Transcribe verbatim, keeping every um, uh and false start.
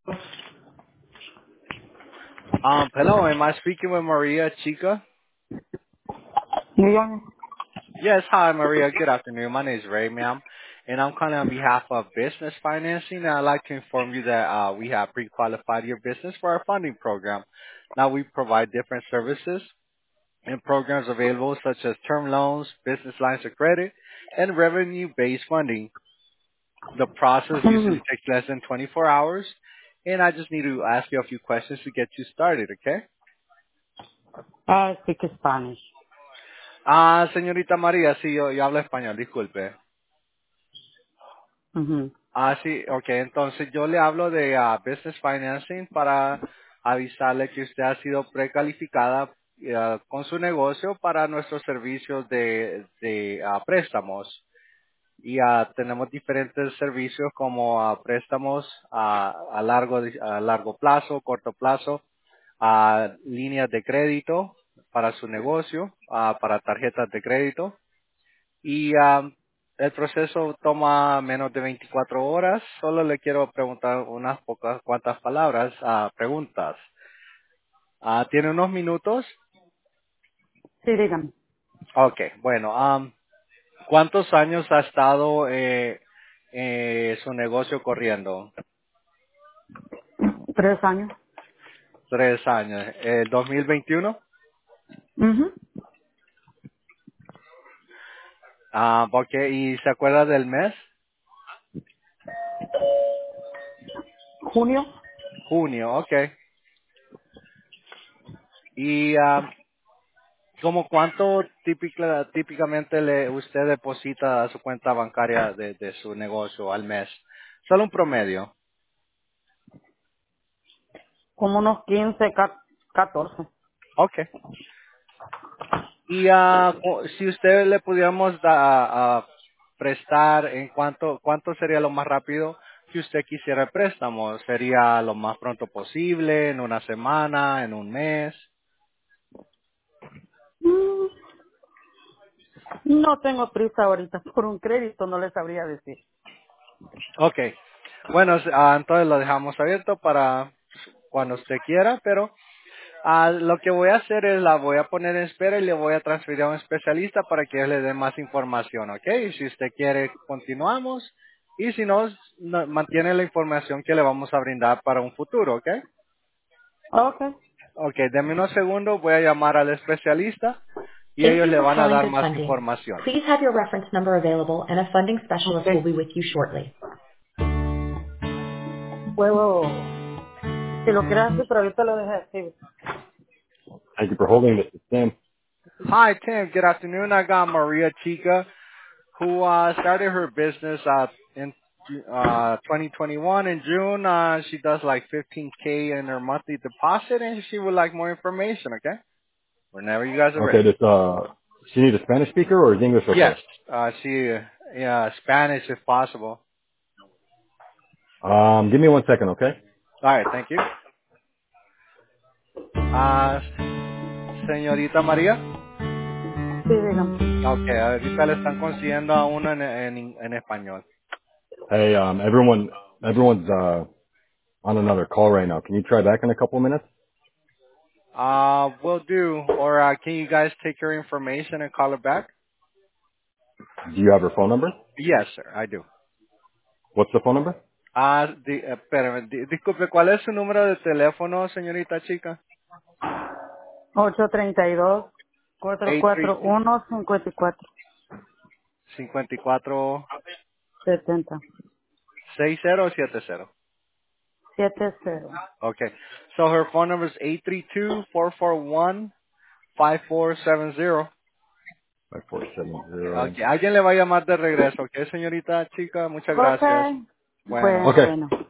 Um, hello, am I speaking with Maria Chica? Dígame. Yes, hi Maria, good afternoon. My name is Ray, ma'am, and I'm calling on behalf of Business Financing, and I'd like to inform you that uh, we have pre-qualified your business for our funding program. Now we provide different services and programs available such as term loans, business lines of credit, and revenue-based funding. The process usually Ujú. takes less than twenty-four hours, and I just need to ask you a few questions to get you started, okay? I speak Spanish. Ah, señorita María, sí, yo, yo hablo español, disculpe. Ujú. Ah, sí, ok, entonces yo le hablo de ah, Business Financing para avisarle que usted ha sido precalificada ah, con su negocio para nuestros servicios de, de ah, préstamos. Y ah, tenemos diferentes servicios como ah, préstamos ah, a, largo, a largo plazo, corto plazo, a líneas de crédito para su negocio, ah, para tarjetas de crédito. Y am, el proceso toma menos de veinticuatro horas. Solo le quiero preguntar unas pocas cuantas palabras, ah, preguntas. Ah, ¿Tiene unos minutos? Sí, dígame. Ok, bueno. am, ¿Cuántos años ha estado eh, eh, su negocio corriendo? Tres años. Tres años. ¿El dos mil veintiuno? Ujú. Ah, ok, ¿y se acuerda del mes? Junio. Junio, ok. ¿Y am, como cuánto típica, típicamente le, usted deposita a su cuenta bancaria de, de su negocio al mes? Solo un promedio. Como unos quince, ca- catorce. Okay. Y ah, cu- si usted le pudiéramos da- a prestar, ¿en cuánto, cuánto sería lo más rápido que usted quisiera el préstamo? ¿Sería lo más pronto posible, en una semana, en un mes? Mm, No tengo prisa ahorita por un crédito, no le sabría decir. Okay. Bueno, s- ah, entonces lo dejamos abierto para cuando usted quiera, pero Ah, lo que voy a hacer es la voy a poner en espera y le voy a transferir a un especialista para que él le dé más información, ¿ok? Y si usted quiere, continuamos. Y si no, no- mantiene la información que le vamos a brindar para un futuro, ¿ok? Ok. Ok, denme unos segundos, voy a llamar al especialista y Thank ellos you le for van a calling dar Good más Funding. información. Please have your reference number available and a funding specialist will Sí. be with you shortly. Puedo, si lo quieres hacer, pero ahorita lo dejé así. Thank you for holding. This is Sam. Hi, Tim. Good afternoon. I got Maria Chica, who uh, started her business uh, in uh, twenty twenty-one in June. Uh, she does like fifteen K in her monthly deposit, and she would like more information. Okay, whenever you guys are Okay, ready. this, uh, she need a Spanish speaker or is English Yes, okay? uh, she uh, yeah Spanish if possible. Um, give me one second, okay? All right, thank you. Uh, señorita María. Sí, dígame. Okay, ahorita le están consiguiendo a uno en, en, en español. Hey, um, everyone, everyone's, uh, on another call right now. Can you try back in a couple of minutes? Uh, will do. Or uh, can you guys take her information and call her back? Do you have her phone number? Yes, sir, I do. What's the phone number? Ah, di, eh, espérame, di- disculpe, ¿cuál es su número de teléfono, señorita chica? ocho treinta y dos, cuatro cuatro ocho tres dos, uno, cinco cuatro cinco cuatro, setenta seis cero o siete cero. siete cero. Okay. So her phone number is eight three two, four four one, five four seven zero. Five four seven zero. Okay. Alguien le va a llamar de regreso, ¿ok, señorita chica? Muchas Ok. gracias. Bueno. Bueno, Okay. bueno.